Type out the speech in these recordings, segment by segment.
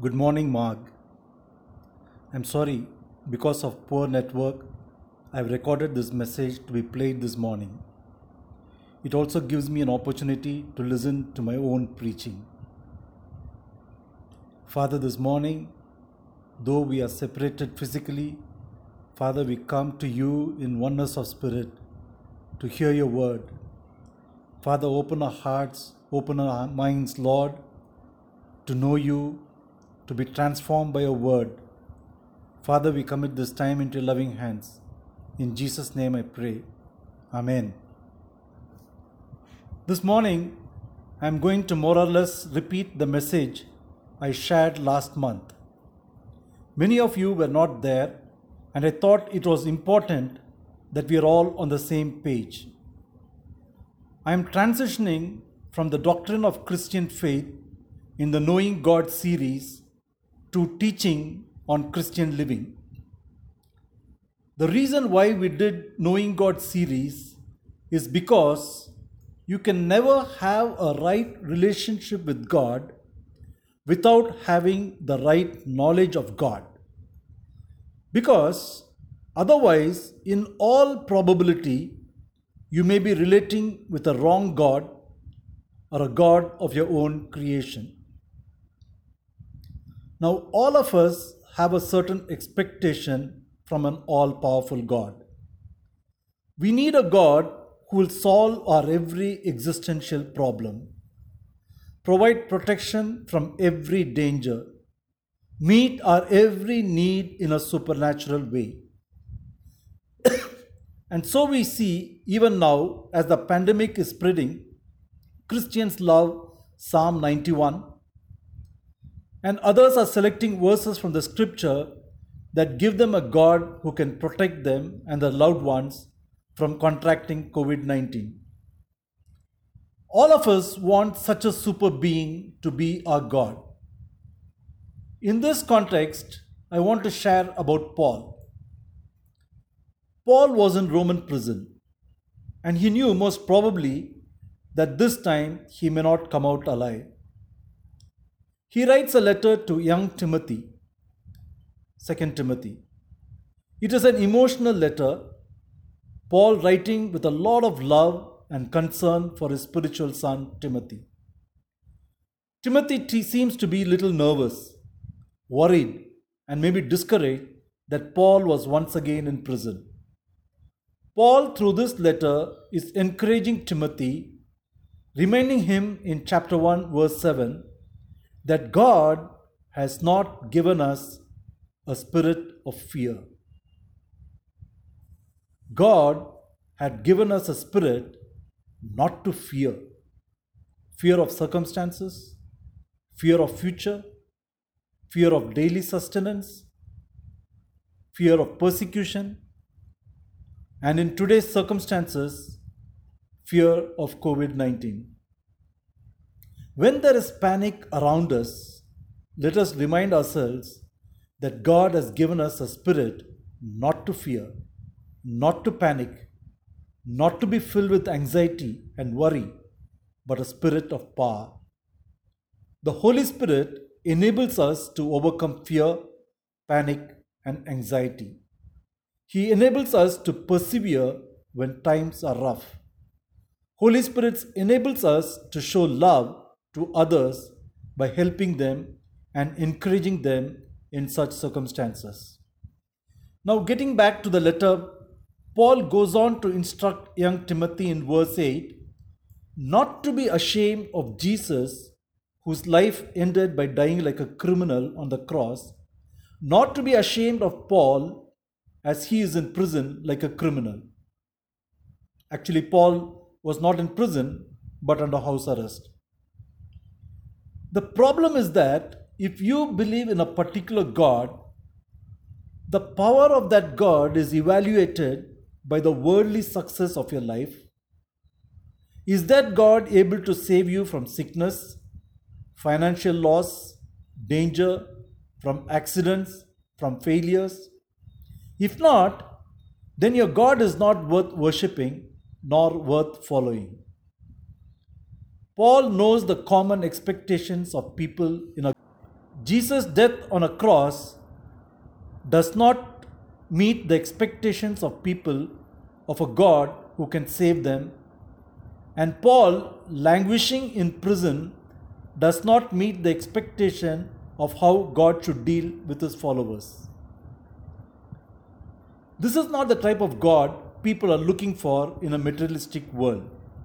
Good morning, Marg. I'm sorry, because of poor network, I've recorded this message to be played this morning. It also gives me an opportunity to listen to my own preaching. Father, this morning, though we are separated physically, Father, we come to you in oneness of spirit to hear your word. Father, open our hearts, open our minds, Lord, to know you, to be transformed by your word. Father, we commit this time into your loving hands. In Jesus' name I pray. Amen. This morning, I am going to more or less repeat the message I shared last month. Many of you were not there, and I thought it was important that we are all on the same page. I am transitioning from the doctrine of Christian faith in the Knowing God series to teaching on Christian living. The reason why we did Knowing God series is because you can never have a right relationship with God without having the right knowledge of God. Because otherwise, in all probability, you may be relating with a wrong God or a God of your own creation. Now, all of us have a certain expectation from an all-powerful God. We need a God who will solve our every existential problem, provide protection from every danger, meet our every need in a supernatural way. And so we see, even now, as the pandemic is spreading, Christians love Psalm 91, and others are selecting verses from the scripture that give them a God who can protect them and their loved ones from contracting COVID-19. All of us want such a super being to be our God. In this context, I want to share about Paul. Paul was in Roman prison, and he knew most probably that this time he may not come out alive. He writes a letter to young Timothy, 2 Timothy. It is an emotional letter, Paul writing with a lot of love and concern for his spiritual son Timothy. Timothy seems to be a little nervous, worried, and maybe discouraged that Paul was once again in prison. Paul, through this letter, is encouraging Timothy, reminding him in chapter 1, verse 7, that God has not given us a spirit of fear. God had given us a spirit not to fear. Fear of circumstances, fear of future, fear of daily sustenance, fear of persecution, and in today's circumstances, fear of COVID-19. When there is panic around us, let us remind ourselves that God has given us a spirit not to fear, not to panic, not to be filled with anxiety and worry, but a spirit of power. The Holy Spirit enables us to overcome fear, panic, and anxiety. He enables us to persevere when times are rough. Holy Spirit enables us to show love to others by helping them and encouraging them in such circumstances. Now, getting back to the letter, Paul goes on to instruct young Timothy in verse 8 not to be ashamed of Jesus, whose life ended by dying like a criminal on the cross, not to be ashamed of Paul as he is in prison like a criminal. Actually, Paul was not in prison but under house arrest. The problem is that if you believe in a particular God, the power of that God is evaluated by the worldly success of your life. Is that God able to save you from sickness, financial loss, danger, from accidents, from failures? If not, then your God is not worth worshipping nor worth following. Paul knows the common expectations of people in a Jesus' death on a cross does not meet the expectations of people of a God who can save them, and Paul, languishing in prison, does not meet the expectation of how God should deal with his followers. This is not the type of God people are looking for in a materialistic world.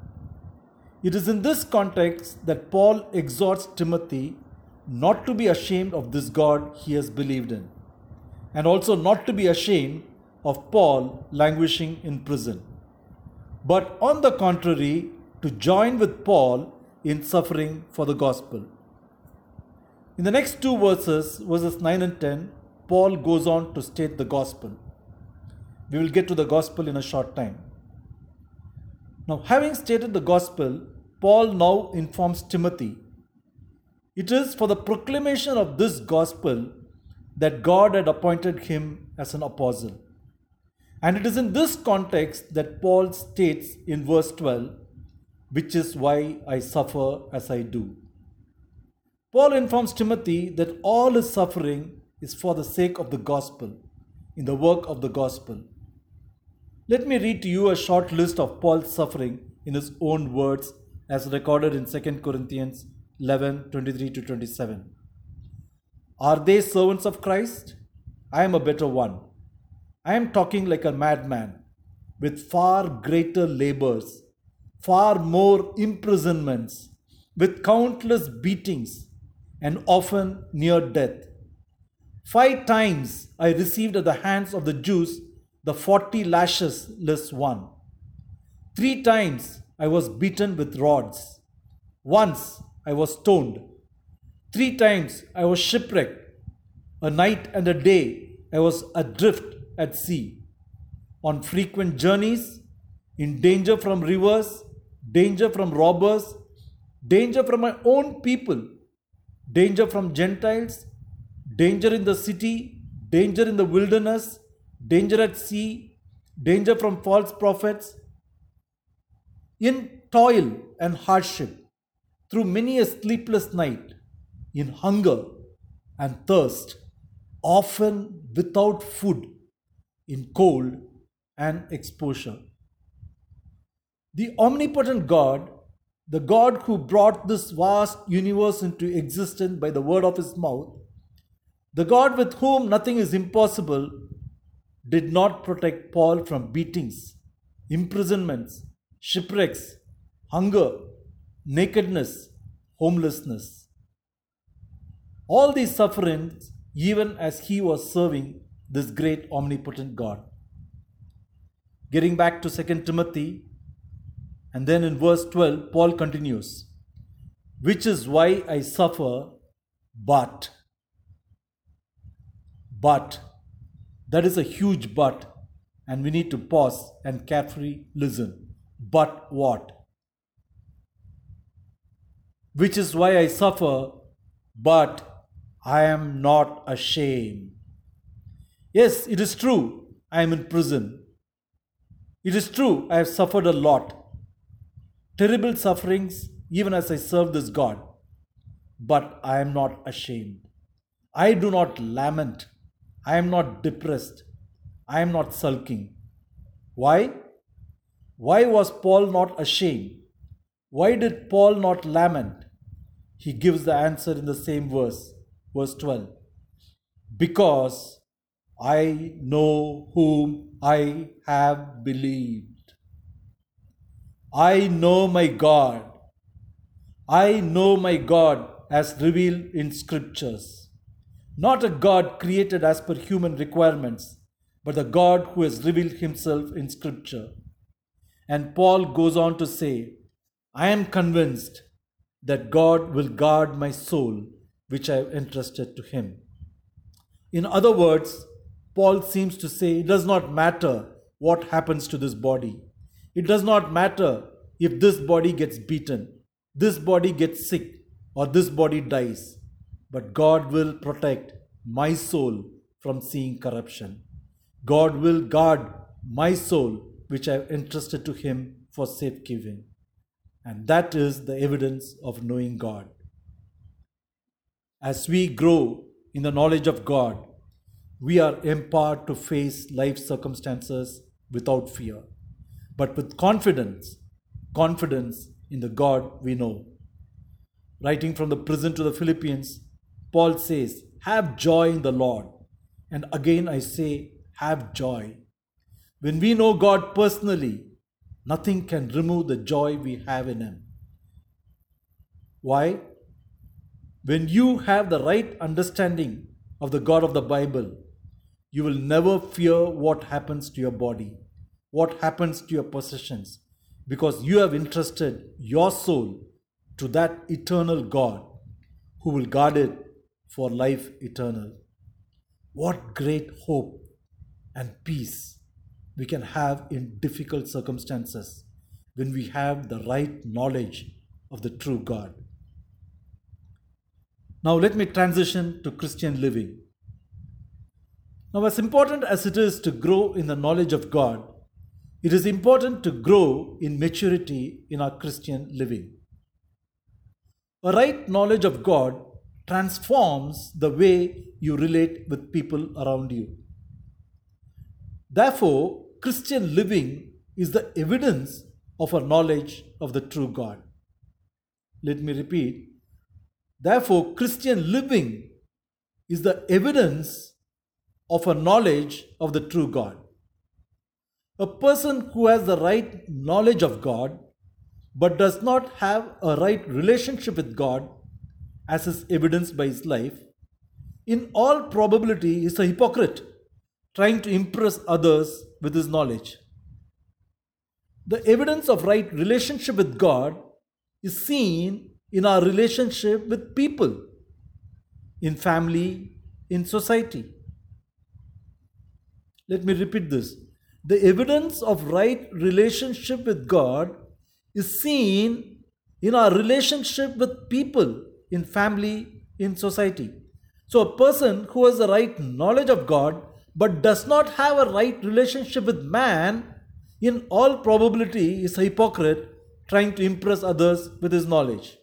It is in this context that Paul exhorts Timothy not to be ashamed of this God he has believed in, and also not to be ashamed of Paul languishing in prison, but on the contrary, to join with Paul in suffering for the gospel. In the next two verses, verses 9 and 10, Paul goes on to state the gospel. We will get to the gospel in a short time. Now, having stated the gospel, Paul now informs Timothy. It is for the proclamation of this gospel that God had appointed him as an apostle. And it is in this context that Paul states in verse 12, which is why I suffer as I do. Paul informs Timothy that all his suffering is for the sake of the gospel, in the work of the gospel. Let me read to you a short list of Paul's suffering in his own words as recorded in 2 Corinthians 11, 23 to 27. Are they servants of Christ? I am a better one. I am talking like a madman, with far greater labors, far more imprisonments, with countless beatings, and often near death. 5 times I received at the hands of the Jews the 40 lashes less one. 3 times I was beaten with rods. Once I was stoned. 3 times I was shipwrecked. A night and a day I was adrift at sea, on frequent journeys, in danger from rivers, danger from robbers, danger from my own people, danger from Gentiles, danger in the city, danger in the wilderness, danger at sea, danger from false prophets, in toil and hardship, through many a sleepless night, in hunger and thirst, often without food, in cold and exposure. The omnipotent God, the God who brought this vast universe into existence by the word of his mouth, the God with whom nothing is impossible, did not protect Paul from beatings, imprisonments, shipwrecks, hunger, nakedness, homelessness. All these sufferings, even as he was serving this great omnipotent God. Getting back to 2 Timothy, and then in verse 12, Paul continues, which is why I suffer, but, that is a huge but, and we need to pause and carefully listen. But what? Which is why I suffer, but I am not ashamed. Yes, it is true, I am in prison. It is true, I have suffered a lot. Terrible sufferings, even as I serve this God. But I am not ashamed. I do not lament. I am not depressed. I am not sulking. Why? Why was Paul not ashamed? Why did Paul not lament? He gives the answer in the same verse, verse 12. Because I know whom I have believed. I know my God. I know my God as revealed in scriptures. Not a God created as per human requirements, but the God who has revealed himself in scripture. And Paul goes on to say, I am convinced that God will guard my soul, which I have entrusted to him. In other words, Paul seems to say it does not matter what happens to this body. It does not matter if this body gets beaten, this body gets sick, or this body dies. But God will protect my soul from seeing corruption. God will guard my soul, which I have entrusted to him for safekeeping. And that is the evidence of knowing God. As we grow in the knowledge of God, we are empowered to face life circumstances without fear, but with confidence in the God we know. Writing from the prison to the Philippians, Paul says, "Have joy in the Lord." And again I say, have joy. When we know God personally, nothing can remove the joy we have in Him. Why? When you have the right understanding of the God of the Bible, you will never fear what happens to your body, what happens to your possessions, because you have entrusted your soul to that eternal God who will guard it for life eternal. What great hope and peace we can have in difficult circumstances when we have the right knowledge of the true God. Now let me transition to Christian living. Now, as important as it is to grow in the knowledge of God, it is important to grow in maturity in our Christian living. A right knowledge of God transforms the way you relate with people around you. Therefore, Christian living is the evidence of our knowledge of the true God. Let me repeat. Therefore, Christian living is the evidence of a knowledge of the true God. A person who has the right knowledge of God but does not have a right relationship with God, as is evidenced by his life, in all probability is a hypocrite trying to impress others with his knowledge. The evidence of right relationship with God is seen in our relationship with people, in family, in society. Let me repeat this. The evidence of right relationship with God is seen in our relationship with people, in family, in society. So a person who has the right knowledge of God but does not have a right relationship with man, in all probability is a hypocrite trying to impress others with his knowledge.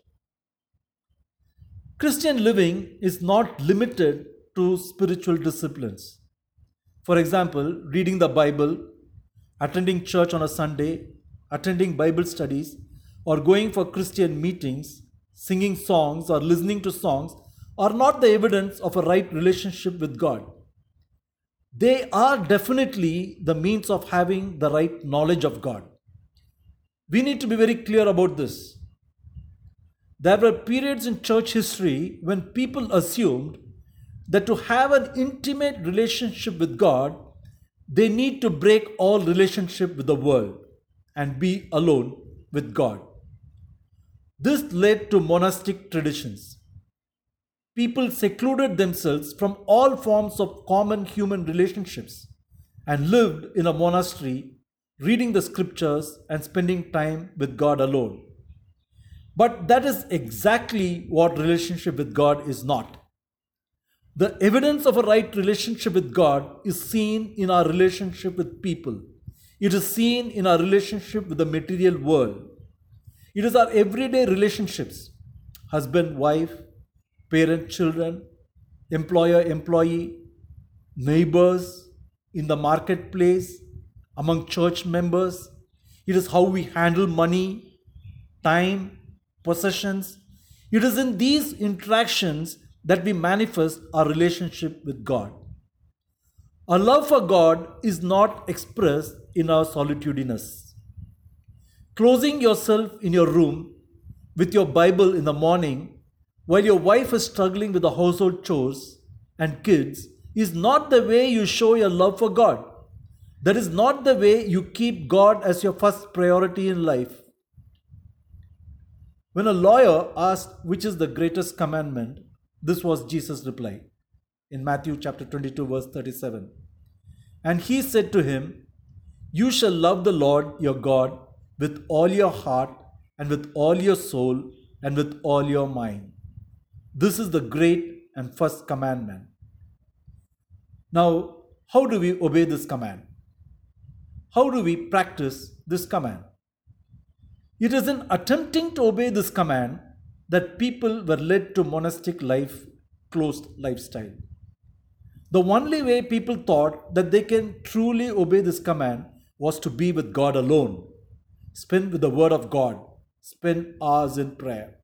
Christian living is not limited to spiritual disciplines. For example, reading the Bible, attending church on a Sunday, attending Bible studies, or going for Christian meetings, singing songs or listening to songs are not the evidence of a right relationship with God. They are definitely the means of having the right knowledge of God. We need to be very clear about this. There were periods in church history when people assumed that to have an intimate relationship with God, they need to break all relationship with the world and be alone with God. This led to monastic traditions. People secluded themselves from all forms of common human relationships and lived in a monastery, reading the scriptures and spending time with God alone. But that is exactly what relationship with God is not. The evidence of a right relationship with God is seen in our relationship with people. It is seen in our relationship with the material world. It is our everyday relationships, husband, wife, parent, children, employer, employee, neighbors, in the marketplace, among church members. It is how we handle money, time, possessions. It is in these interactions that we manifest our relationship with God. Our love for God is not expressed in our solitudinous. Closing yourself in your room with your Bible in the morning while your wife is struggling with the household chores and kids is not the way you show your love for God. That is not the way you keep God as your first priority in life. When a lawyer asked which is the greatest commandment, this was Jesus' reply in Matthew chapter 22 verse 37. And he said to him, "You shall love the Lord your God with all your heart and with all your soul and with all your mind. This is the great and first commandment." Now, how do we obey this command? How do we practice this command? It is in attempting to obey this command that people were led to monastic life closed lifestyle. The only way people thought that they can truly obey this command was to be with God alone, spend with the Word of God, spend hours in prayer.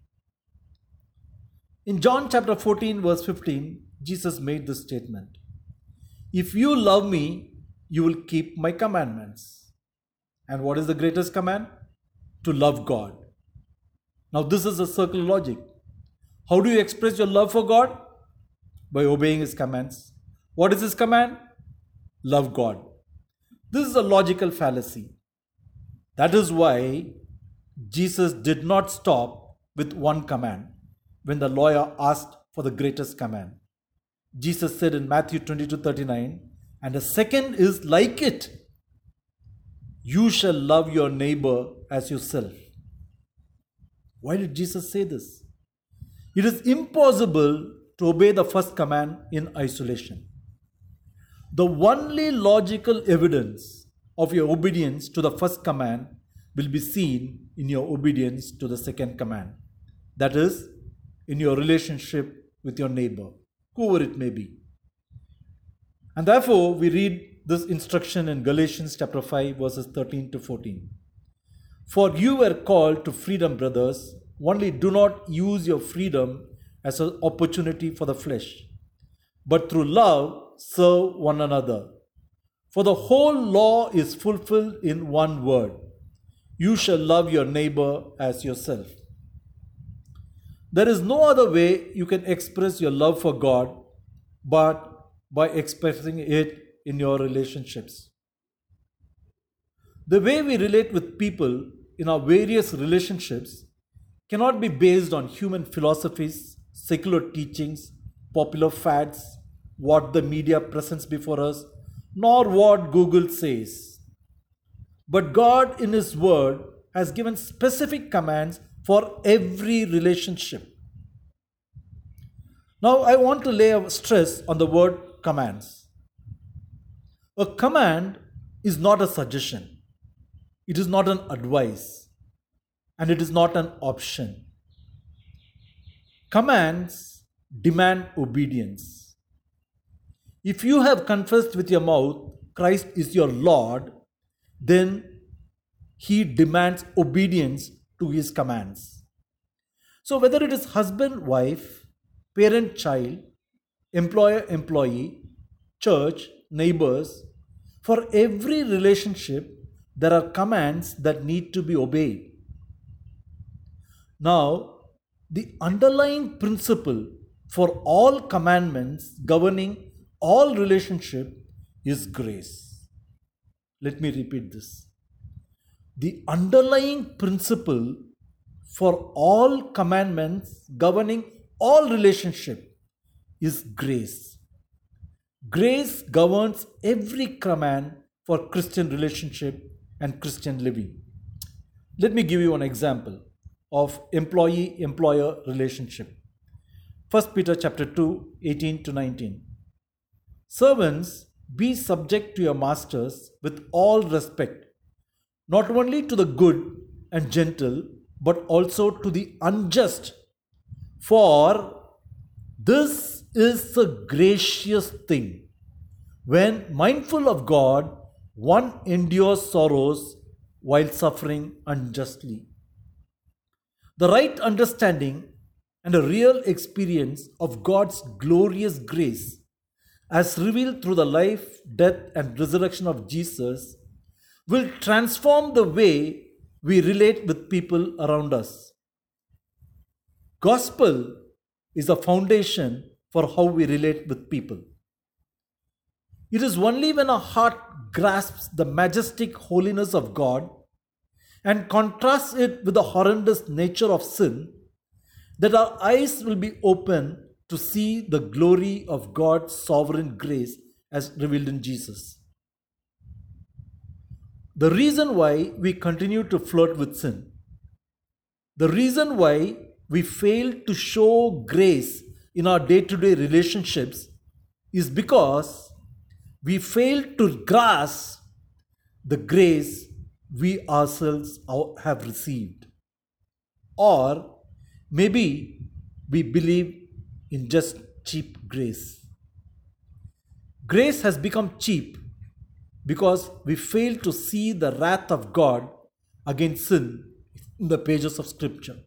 In John chapter 14, verse 15, Jesus made this statement: "If you love me, you will keep my commandments." And what is the greatest command? To love God. Now, this is a circular logic. How do you express your love for God? By obeying His commands. What is His command? Love God. This is a logical fallacy. That is why Jesus did not stop with one command when the lawyer asked for the greatest command. Jesus said in Matthew 22:39, "And the second is like it. You shall love your neighbor as yourself." Why did Jesus say this? It is impossible to obey the first command in isolation. The only logical evidence of your obedience to the first command will be seen in your obedience to the second command. That is, in your relationship with your neighbor, whoever it may be. And therefore, we read this instruction in Galatians chapter 5, verses 13 to 14. "For you were called to freedom, brothers, only do not use your freedom as an opportunity for the flesh, but through love serve one another. For the whole law is fulfilled in one word: you shall love your neighbor as yourself." There is no other way you can express your love for God but by expressing it in your relationships. The way we relate with people in our various relationships cannot be based on human philosophies, secular teachings, popular fads, what the media presents before us, nor what Google says. But God in His Word has given specific commands for every relationship. Now, I want to lay a stress on the word commands. A command is not a suggestion, it is not an advice, and it is not an option. Commands demand obedience. If you have confessed with your mouth Christ is your Lord, then He demands obedience to His commands. So, whether it is husband, wife, parent, child, employer, employee, church, neighbors, for every relationship, there are commands that need to be obeyed. Now, the underlying principle for all commandments governing all relationship is grace. Let me repeat this. The underlying principle for all commandments governing all relationship is grace. Grace governs every command for Christian relationship and Christian living. Let me give you an example of employee-employer relationship. 1 Peter chapter 2, 18 to 19. "Servants, be subject to your masters with all respect, not only to the good and gentle, but also to the unjust. For this is a gracious thing. When mindful of God, one endures sorrows while suffering unjustly." The right understanding and a real experience of God's glorious grace, as revealed through the life, death, and resurrection of Jesus, will transform the way we relate with people around us. Gospel is the foundation for how we relate with people. It is only when our heart grasps the majestic holiness of God and contrasts it with the horrendous nature of sin that our eyes will be open to see the glory of God's sovereign grace as revealed in Jesus. The reason why we continue to flirt with sin, the reason why we fail to show grace in our day-to-day relationships is because we fail to grasp the grace we ourselves have received. Or maybe we believe in just cheap grace. Grace has become cheap because we fail to see the wrath of God against sin in the pages of Scripture.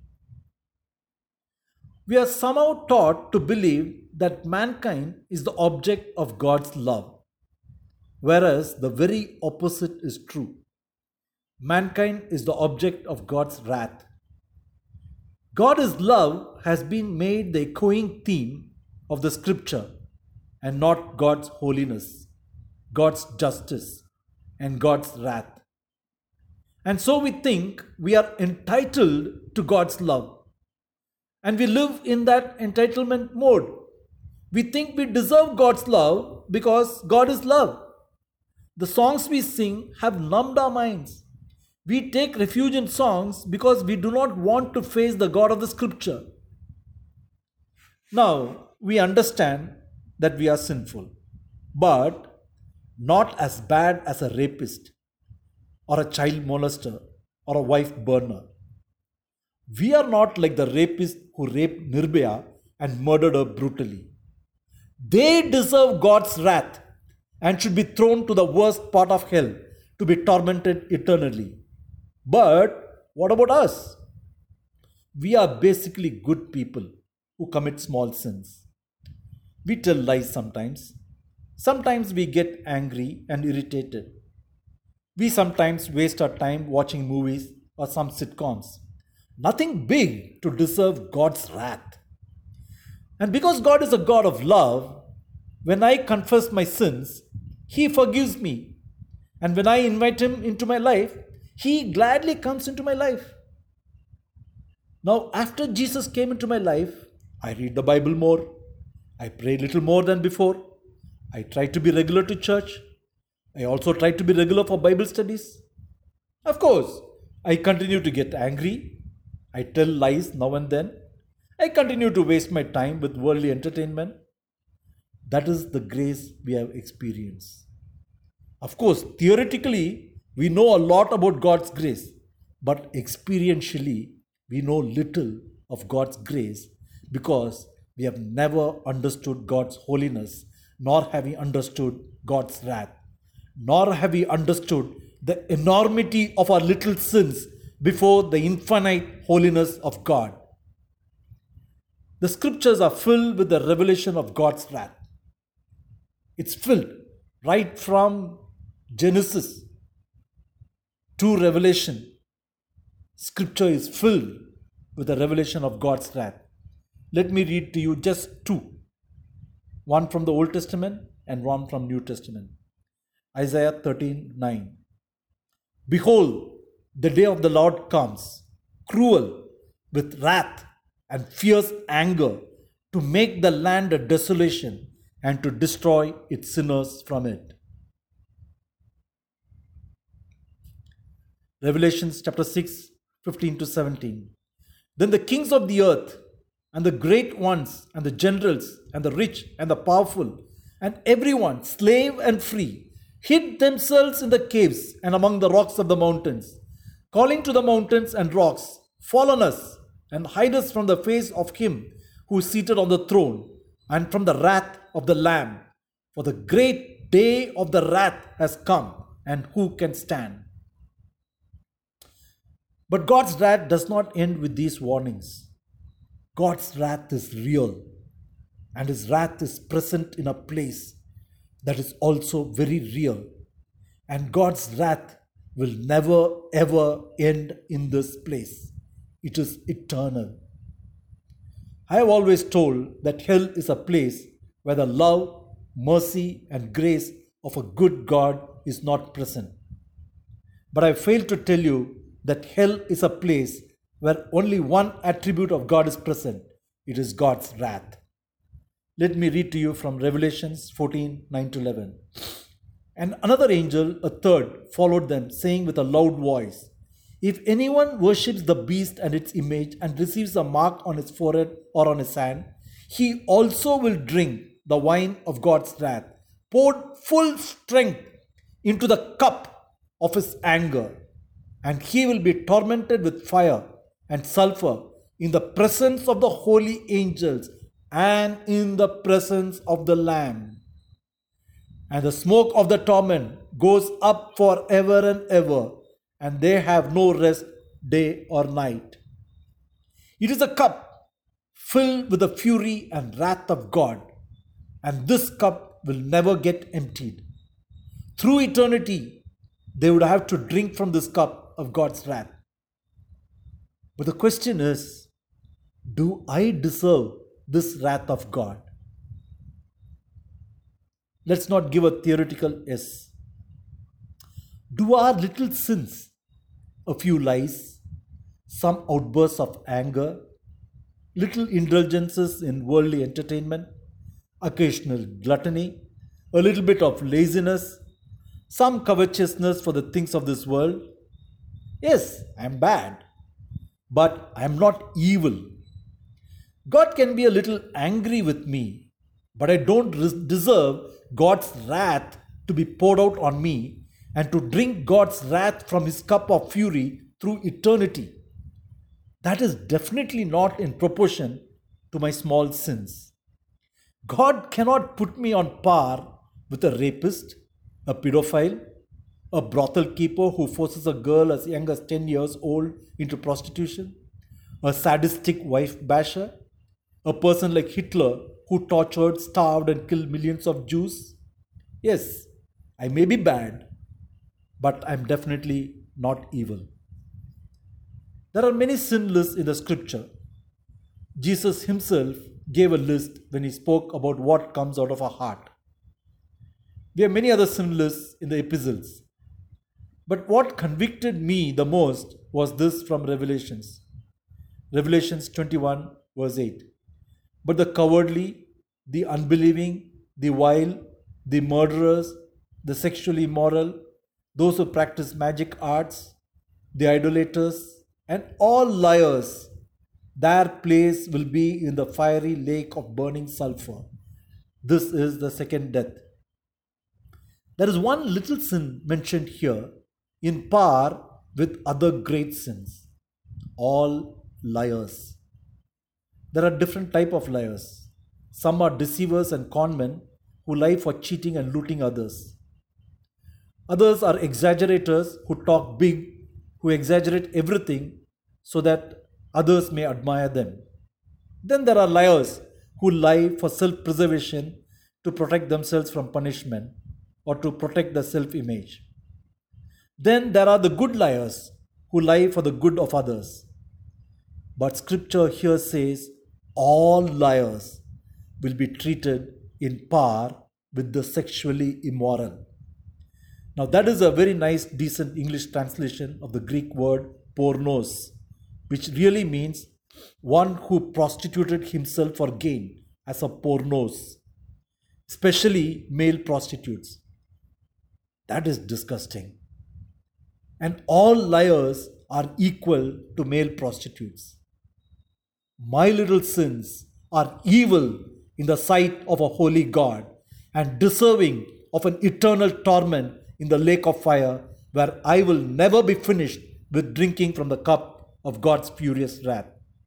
We are somehow taught to believe that mankind is the object of God's love, whereas the very opposite is true. Mankind is the object of God's wrath. God's love has been made the echoing theme of the Scripture and not God's holiness, God's justice, and God's wrath. And so we think we are entitled to God's love. And we live in that entitlement mode. We think we deserve God's love because God is love. The songs we sing have numbed our minds. We take refuge in songs because we do not want to face the God of the Scripture. Now, we understand that we are sinful, but not as bad as a rapist or a child molester or a wife burner. We are not like the rapist who raped Nirbhaya and murdered her brutally. They deserve God's wrath and should be thrown to the worst part of hell to be tormented eternally. But what about us? We are basically good people who commit small sins. We tell lies sometimes. Sometimes we get angry and irritated. We sometimes waste our time watching movies or some sitcoms. Nothing big to deserve God's wrath. And because God is a God of love, when I confess my sins, He forgives me. And when I invite Him into my life, He gladly comes into my life. Now, after Jesus came into my life, I read the Bible more. I pray little more than before. I try to be regular to church. I also try to be regular for Bible studies. Of course, I continue to get angry. I tell lies now and then. I continue to waste my time with worldly entertainment. That is the grace we have experienced. Of course, theoretically, we know a lot about God's grace, but experientially, we know little of God's grace because we have never understood God's holiness, nor have we understood God's wrath, nor have we understood the enormity of our little sins before the infinite holiness of God. The scriptures are filled with the revelation of God's wrath. It's filled right from Genesis to Revelation. Scripture is filled with the revelation of God's wrath. Let me read to you just two. One from the Old Testament and one from New Testament. Isaiah 13:9. Behold, the day of the Lord comes, cruel, with wrath and fierce anger, to make the land a desolation and to destroy its sinners from it. Revelation chapter 6, 15-17. Then the kings of the earth and the great ones and the generals and the rich and the powerful and everyone, slave and free, hid themselves in the caves and among the rocks of the mountains, calling to the mountains and rocks, fall on us and hide us from the face of him who is seated on the throne and from the wrath of the Lamb. For the great day of the wrath has come, and who can stand? But God's wrath does not end with these warnings. God's wrath is real, and His wrath is present in a place that is also very real. And God's wrath will never ever end in this place. It is eternal. I have always told that hell is a place where the love, mercy, and grace of a good God is not present. But I failed to tell you that hell is a place where only one attribute of God is present. It is God's wrath. Let me read to you from Revelations 14, 9-11. And another angel, a third, followed them, saying with a loud voice, if anyone worships the beast and its image and receives a mark on his forehead or on his hand, he also will drink the wine of God's wrath, poured full strength into the cup of his anger. And he will be tormented with fire and sulfur in the presence of the holy angels and in the presence of the Lamb. And the smoke of the torment goes up forever and ever, and they have no rest day or night. It is a cup filled with the fury and wrath of God, and this cup will never get emptied. Through eternity, they would have to drink from this cup of God's wrath. But the question is, do I deserve this wrath of God? Let's not give a theoretical yes. Do our little sins, a few lies, some outbursts of anger, little indulgences in worldly entertainment, occasional gluttony, a little bit of laziness, some covetousness for the things of this world? Yes, I am bad, but I am not evil. God can be a little angry with me, but I don't deserve God's wrath to be poured out on me and to drink God's wrath from his cup of fury through eternity. That is definitely not in proportion to my small sins. God cannot put me on par with a rapist, a pedophile, a brothel keeper who forces a girl as young as 10 years old into prostitution, a sadistic wife basher, a person like Hitler who tortured, starved, and killed millions of Jews. Yes, I may be bad, but I'm definitely not evil. There are many sin lists in the scripture. Jesus himself gave a list when he spoke about what comes out of our heart. There are many other sin lists in the epistles. But what convicted me the most was this from Revelations. Revelations 21, verse 8. But the cowardly, the unbelieving, the vile, the murderers, the sexually immoral, those who practice magic arts, the idolaters, and all liars, their place will be in the fiery lake of burning sulfur. This is the second death. There is one little sin mentioned here in par with other great sins. All liars. There are different types of liars. Some are deceivers and conmen who lie for cheating and looting others. Others are exaggerators who talk big, who exaggerate everything so that others may admire them. Then there are liars who lie for self-preservation to protect themselves from punishment or to protect their self-image. Then there are the good liars who lie for the good of others. But scripture here says all liars will be treated in par with the sexually immoral. Now that is a very nice, decent English translation of the Greek word pornos, which really means one who prostituted himself for gain, as a pornos, especially male prostitutes. That is disgusting. And all liars are equal to male prostitutes. My little sins are evil in the sight of a holy God and deserving of an eternal torment in the lake of fire, where I will never be finished with drinking from the cup of God's furious wrath.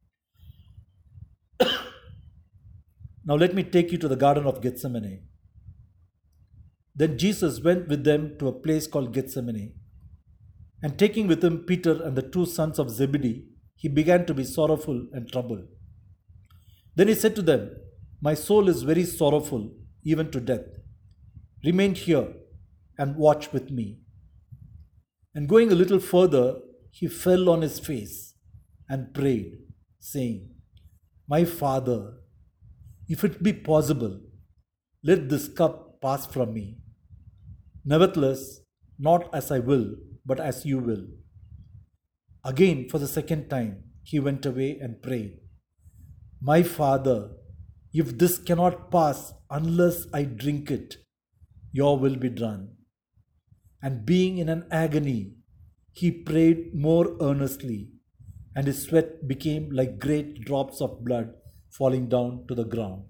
Now let me take you to the Garden of Gethsemane. Then Jesus went with them to a place called Gethsemane, and taking with him Peter and the two sons of Zebedee, he began to be sorrowful and troubled. Then he said to them, "My soul is very sorrowful, even to death. Remain here and watch with me." And going a little further, he fell on his face and prayed, saying, "My Father, if it be possible, let this cup pass from me. Nevertheless, not as I will, but as you will." Again, for the second time, he went away and prayed, "My Father, if this cannot pass unless I drink it, your will be done." And being in an agony, he prayed more earnestly, and his sweat became like great drops of blood falling down to the ground.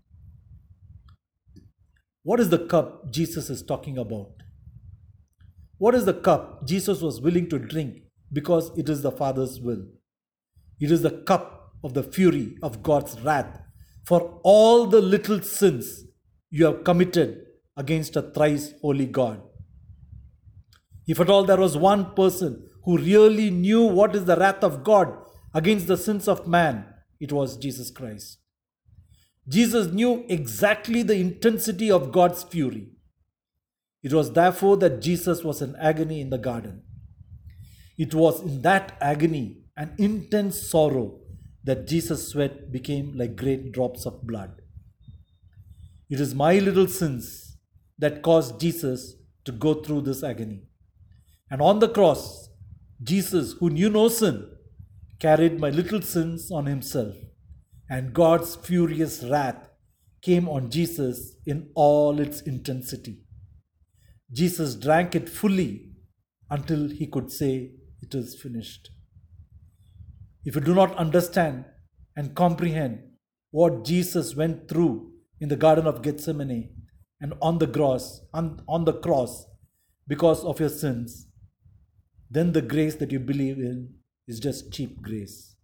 What is the cup Jesus is talking about? What is the cup Jesus was willing to drink because it is the Father's will? It is the cup of the fury of God's wrath for all the little sins you have committed against a thrice holy God. If at all there was one person who really knew what is the wrath of God against the sins of man, it was Jesus Christ. Jesus knew exactly the intensity of God's fury. It was therefore that Jesus was in agony in the garden. It was in that agony and intense sorrow that Jesus' sweat became like great drops of blood. It is my little sins that caused Jesus to go through this agony. And on the cross, Jesus, who knew no sin, carried my little sins on himself, and God's furious wrath came on Jesus in all its intensity. Jesus drank it fully until he could say, "It is finished." If you do not understand and comprehend what Jesus went through in the Garden of Gethsemane and on the cross because of your sins, then the grace that you believe in is just cheap grace.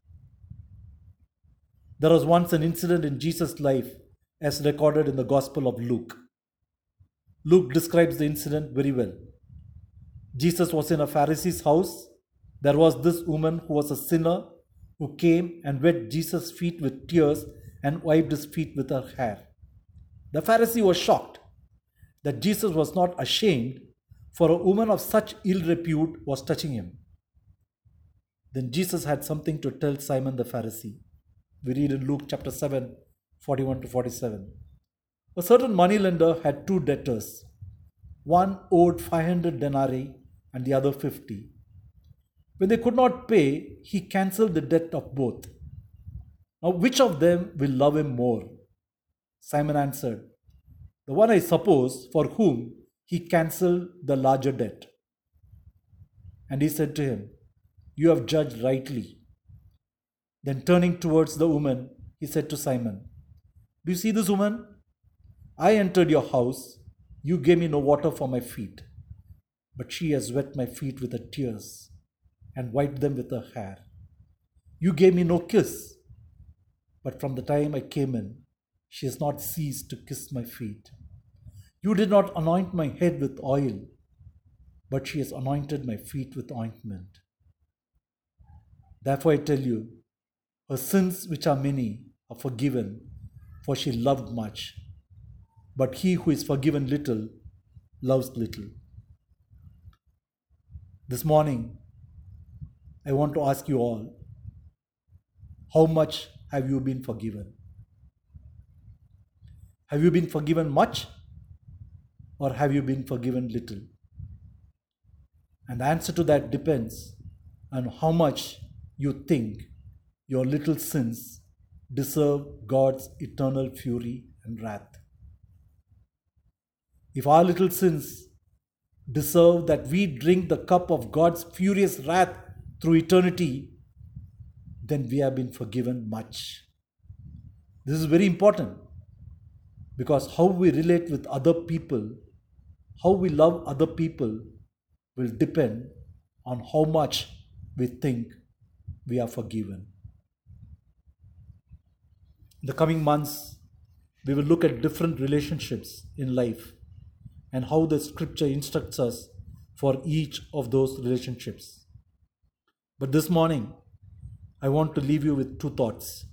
There was once an incident in Jesus' life as recorded in the Gospel of Luke. Luke describes the incident very well. Jesus was in a Pharisee's house. There was this woman who was a sinner who came and wet Jesus' feet with tears and wiped his feet with her hair. The Pharisee was shocked that Jesus was not ashamed, for a woman of such ill repute was touching him. Then Jesus had something to tell Simon the Pharisee. We read in Luke chapter 7, 41 to 47. A certain moneylender had two debtors. One owed 500 denarii and the other 50. When they could not pay, he cancelled the debt of both. Now, which of them will love him more? Simon answered, "The one, I suppose, for whom he cancelled the larger debt." And he said to him, "You have judged rightly." Then turning towards the woman, he said to Simon, "Do you see this woman? I entered your house. You gave me no water for my feet, but she has wet my feet with her tears and wiped them with her hair. You gave me no kiss, but from the time I came in, she has not ceased to kiss my feet. You did not anoint my head with oil, but she has anointed my feet with ointment. Therefore I tell you, her sins, which are many, are forgiven, for she loved much. But he who is forgiven little loves little." This morning, I want to ask you all, how much have you been forgiven? Have you been forgiven much, or have you been forgiven little? And the answer to that depends on how much you think your little sins deserve God's eternal fury and wrath. If our little sins deserve that we drink the cup of God's furious wrath through eternity, then we have been forgiven much. This is very important, because how we relate with other people, how we love other people, will depend on how much we think we are forgiven. In the coming months, we will look at different relationships in life and how the scripture instructs us for each of those relationships. But this morning, I want to leave you with two thoughts.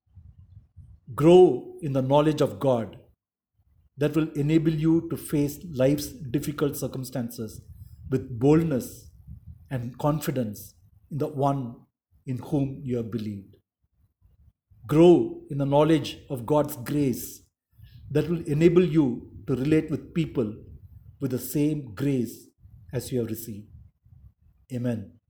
Grow in the knowledge of God that will enable you to face life's difficult circumstances with boldness and confidence in the one in whom you have believed. Grow in the knowledge of God's grace that will enable you to relate with people with the same grace as you have received. Amen.